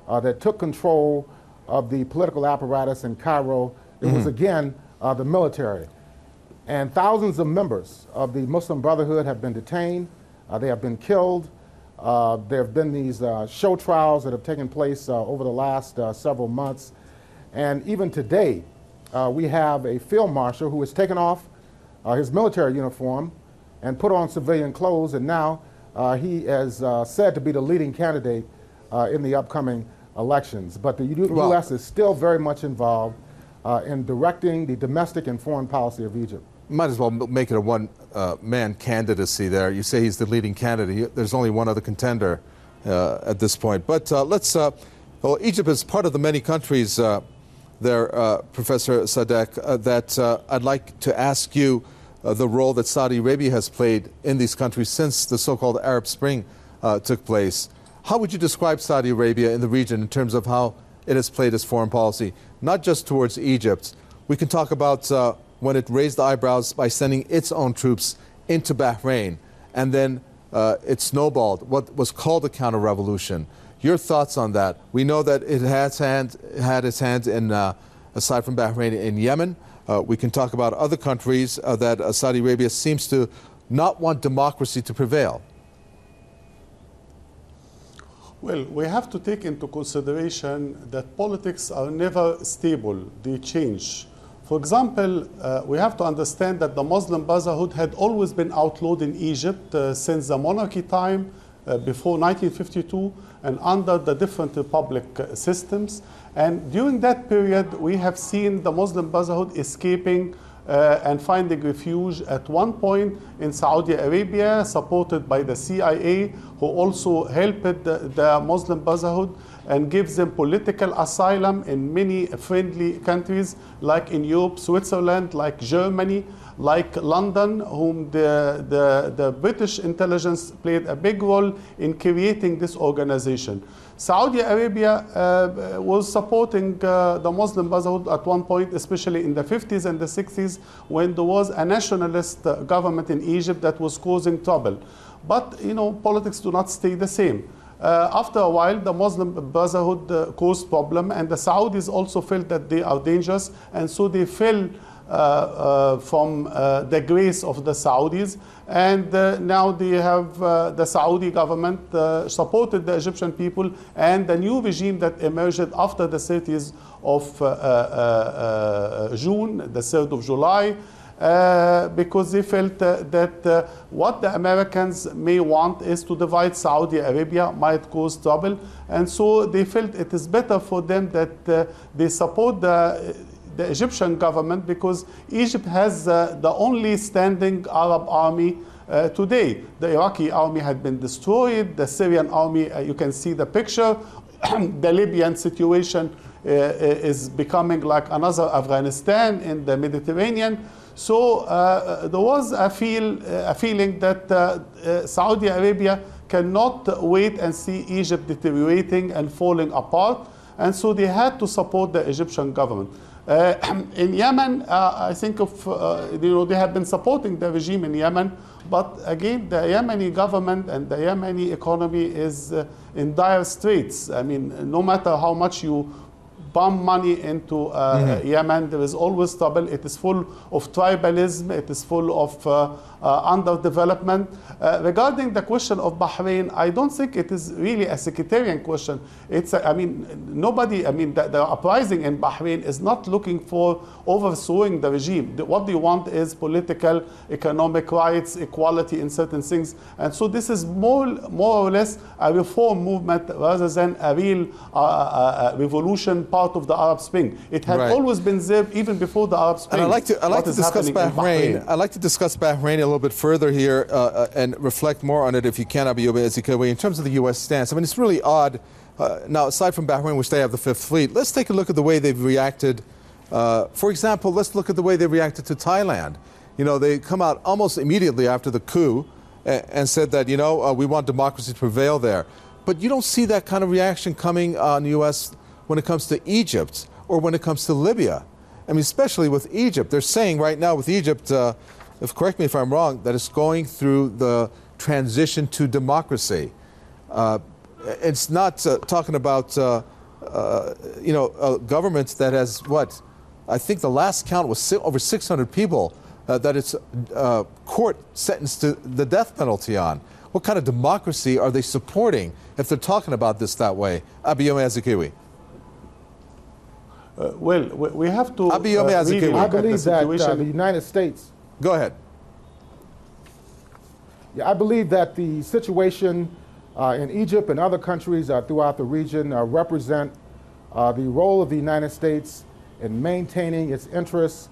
that took control of the political apparatus in Cairo. It was, again, the military. And thousands of members of the Muslim Brotherhood have been detained. They have been killed. There have been these show trials that have taken place over the last several months. And even today, we have a field marshal who has taken off his military uniform and put on civilian clothes, and now he is said to be the leading candidate in the upcoming elections. But the U.S. is still very much involved in directing the domestic and foreign policy of Egypt. Might as well make it a one-man candidacy there. You say he's the leading candidate. There's only one other contender at this point. But well, Egypt is part of the many countries there, Professor Sadek, that I'd like to ask you the role that Saudi Arabia has played in these countries since the so-called Arab Spring took place. How would you describe Saudi Arabia in the region in terms of how it has played its foreign policy, not just towards Egypt? We can talk about when it raised the eyebrows by sending its own troops into Bahrain, and then it snowballed what was called a counter-revolution. Your thoughts on that? We know that it has had its hands in, aside from Bahrain, in Yemen. We can talk about other countries that Saudi Arabia seems to not want democracy to prevail. Well, we have to take into consideration that politics are never stable. They change. For example, we have to understand that the Muslim Brotherhood had always been outlawed in Egypt since the monarchy time, before 1952, and under the different republic systems. And during that period, we have seen the Muslim Brotherhood escaping and finding refuge at one point in Saudi Arabia, supported by the CIA, who also helped the Muslim Brotherhood and gives them political asylum in many friendly countries, like in Europe, Switzerland, like Germany, like London, whom the British intelligence played a big role in creating this organization. Saudi Arabia was supporting the Muslim Brotherhood at one point, especially in the 50s and the 60s, when there was a nationalist government in Egypt that was causing trouble. But, you know, politics do not stay the same. After a while, the Muslim Brotherhood caused problem, and the Saudis also felt that they are dangerous, and so they fell from the grace of the Saudis, and now they have the Saudi government supported the Egyptian people, and the new regime that emerged after the 30th of June, the 3rd of July, because they felt that what the Americans may want is to divide Saudi Arabia, might cause trouble, and so they felt it is better for them that they support the Egyptian government, because Egypt has the only standing Arab army today. The Iraqi army had been destroyed, the Syrian army, you can see the picture, the Libyan situation is becoming like another Afghanistan in the Mediterranean. So there was a feeling that Saudi Arabia cannot wait and see Egypt deteriorating and falling apart, and so they had to support the Egyptian government. In Yemen, I think they have been supporting the regime in Yemen, but again, the Yemeni government and the Yemeni economy is in dire straits. I mean, no matter how much you pump money into Yemen, there is always trouble. It is full of tribalism. It is full of underdevelopment. Regarding the question of Bahrain, I don't think it is really a sectarian question. It's, I mean, nobody, I mean, the uprising in Bahrain is not looking for overthrowing the regime. What they want is political, economic rights, equality in certain things. And so this is more or less a reform movement rather than a real revolution part of the Arab Spring. It had always been there even before the Arab Spring. And I'd like to discuss Bahrain. I'd like to discuss Bahrain a little bit further here and reflect more on it, if you can, Abiyomi Ezekwesili, in terms of the U.S. stance. I mean, it's really odd. Now, aside from Bahrain, which they have the Fifth Fleet, let's take a look at the way they've reacted. For example, let's look at the way they reacted to Thailand. You know, they come out almost immediately after the coup and said that, you know, we want democracy to prevail there. But you don't see that kind of reaction coming on the U.S. when it comes to Egypt or when it comes to Libya. I mean, especially with Egypt. They're saying right now with Egypt, correct me if I'm wrong, that it's going through the transition to democracy. It's not talking about government that has what? I think the last count was over 600 people that its court sentenced to the death penalty on. What kind of democracy are they supporting if they're talking about this that way? Abayomi Azikiwe. Well, we have to Abayomi Azikiwe. really I look at the believe that situation. the United States. Go ahead. Yeah, I believe that the situation in Egypt and other countries throughout the region represent the role of the United States in maintaining its interests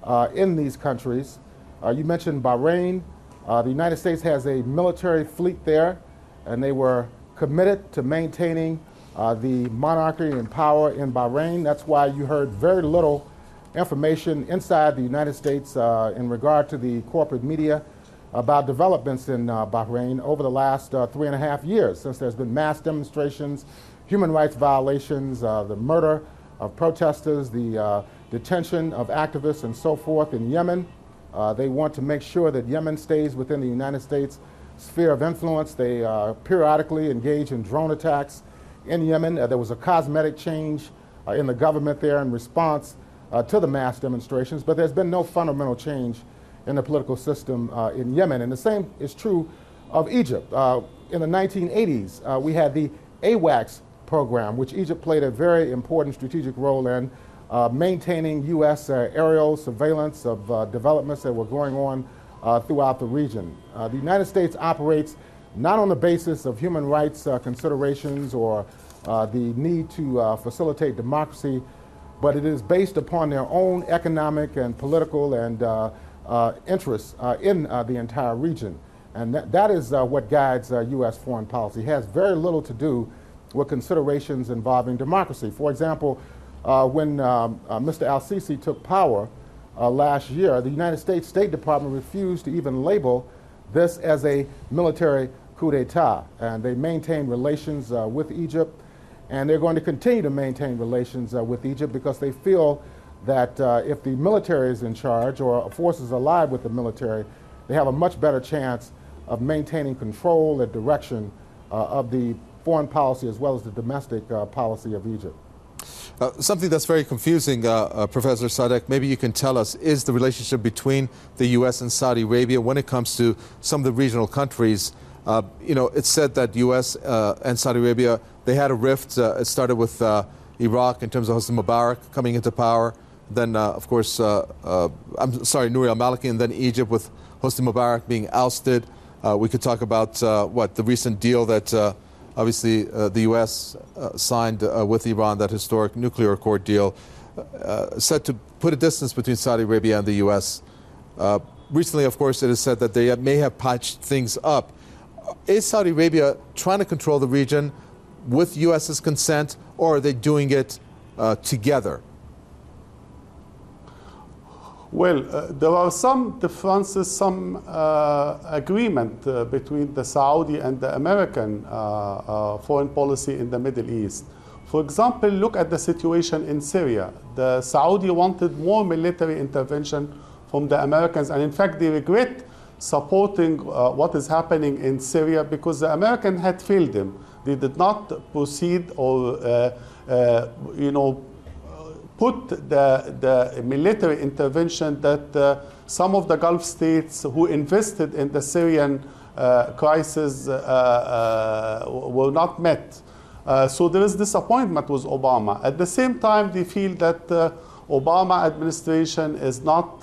in these countries. You mentioned Bahrain. The United States has a military fleet there, and they were committed to maintaining the monarchy and power in Bahrain. That's why you heard very little information inside the United States in regard to the corporate media about developments in Bahrain over the last 3.5 years, since there's been mass demonstrations, human rights violations, the murder of protesters, the detention of activists and so forth in Yemen. They want to make sure that Yemen stays within the United States sphere of influence. They periodically engage in drone attacks in Yemen. There was a cosmetic change in the government there in response to the mass demonstrations, but there's been no fundamental change in the political system in Yemen. And the same is true of Egypt. In the 1980s, we had the AWACS program, which Egypt played a very important strategic role in, maintaining U.S. aerial surveillance of developments that were going on throughout the region. The United States operates not on the basis of human rights considerations or the need to facilitate democracy, but it is based upon their own economic and political and interests in the entire region. And that is what guides U.S. foreign policy. It has very little to do with considerations involving democracy. For example, when Mr. al-Sisi took power last year, the United States State Department refused to even label this as a military coup d'etat. And they maintain relations with Egypt, and they're going to continue to maintain relations with Egypt because they feel that if the military is in charge or forces allied with the military, they have a much better chance of maintaining control and direction of the foreign policy as well as the domestic policy of Egypt. Something that's very confusing, Professor Sadek, maybe you can tell us, is the relationship between the U.S. and Saudi Arabia when it comes to some of the regional countries. It's said that U.S. And Saudi Arabia, they had a rift. It started with Iraq in terms of Hosni Mubarak coming into power. Then, of course, Nouri al-Maliki, and then Egypt with Hosni Mubarak being ousted. We could talk about the recent deal that obviously the U.S. signed with Iran, that historic nuclear accord deal, set to put a distance between Saudi Arabia and the U.S. Recently, of course, it is said that they may have patched things up. Is Saudi Arabia trying to control the region with U.S.'s consent, or are they doing it together? Well, there are some differences, some agreement between the Saudi and the American foreign policy in the Middle East. For example, look at the situation in Syria. The Saudi wanted more military intervention from the Americans, and in fact, they regret supporting what is happening in Syria because the Americans had failed them. They did not proceed or, put the military intervention that some of the Gulf states who invested in the Syrian crisis were not met. So there is disappointment with Obama. At the same time, they feel that Obama administration is not,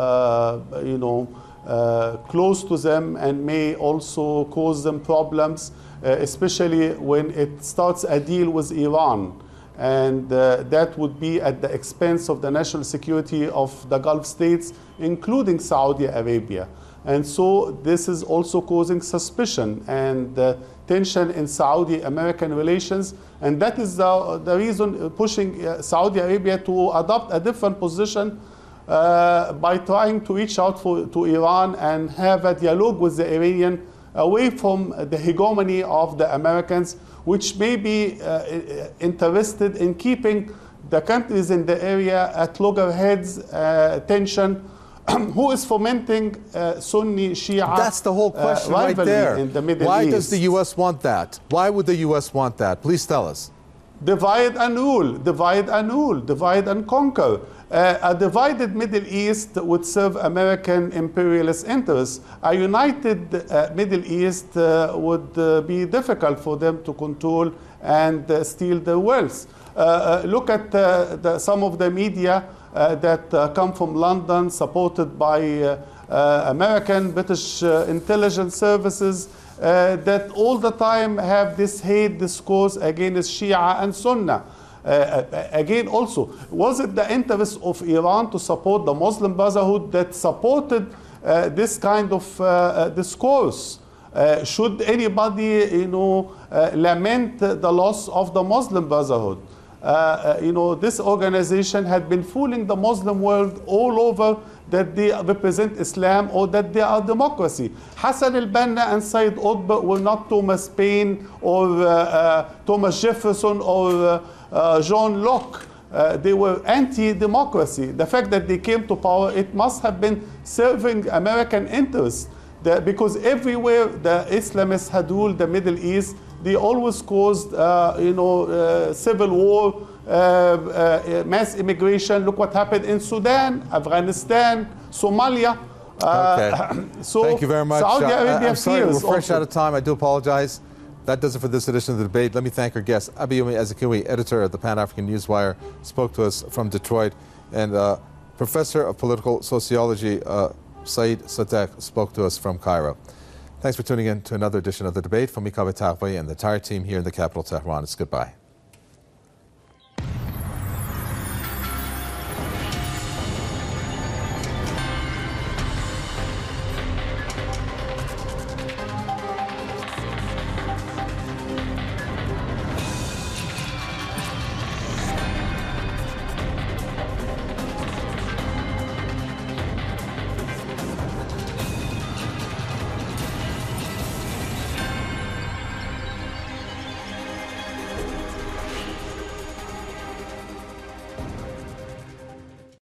close to them and may also cause them problems, especially when it starts a deal with Iran. And that would be at the expense of the national security of the Gulf states, including Saudi Arabia. And so this is also causing suspicion and tension in Saudi-American relations. And that is the reason pushing Saudi Arabia to adopt a different position by trying to reach out to Iran and have a dialogue with the Iranian away from the hegemony of the Americans, which may be interested in keeping the countries in the area at loggerheads tension. Who is fomenting Sunni Shia? That's the whole question right there. In the Middle Why East. does the U.S. want that? Why would the U.S. want that? Please tell us. Divide and rule, divide and rule, divide and conquer. A divided Middle East would serve American imperialist interests. A united Middle East would be difficult for them to control and steal their wealth. Look at some of the media that come from London, supported by American, British intelligence services, that all the time have this hate discourse against Shia and Sunnah. Again, also, was it the interest of Iran to support the Muslim Brotherhood that supported this kind of discourse? Should anybody, lament the loss of the Muslim Brotherhood? This organization had been fooling the Muslim world all over that they represent Islam or that they are democracy. Hassan al-Banna and Sayyid Qutb were not Thomas Paine or Thomas Jefferson or John Locke. They were anti-democracy. The fact that they came to power, it must have been serving American interests. Because everywhere the Islamists had ruled the Middle East, they always caused, civil war, mass immigration. Look what happened in Sudan, Afghanistan, Somalia. So thank you very much. Saudi Arabia I'm sorry, we're fresh also out of time. I do apologize. That does it for this edition of the debate. Let me thank our guest, Abayomi Azikiwe, editor at the Pan-African Newswire, spoke to us from Detroit, and professor of political sociology, Saeed Satek, spoke to us from Cairo. Thanks for tuning in to another edition of the debate. From Mikabe Taqwi and the entire team here in the capital, Tehran, it's goodbye.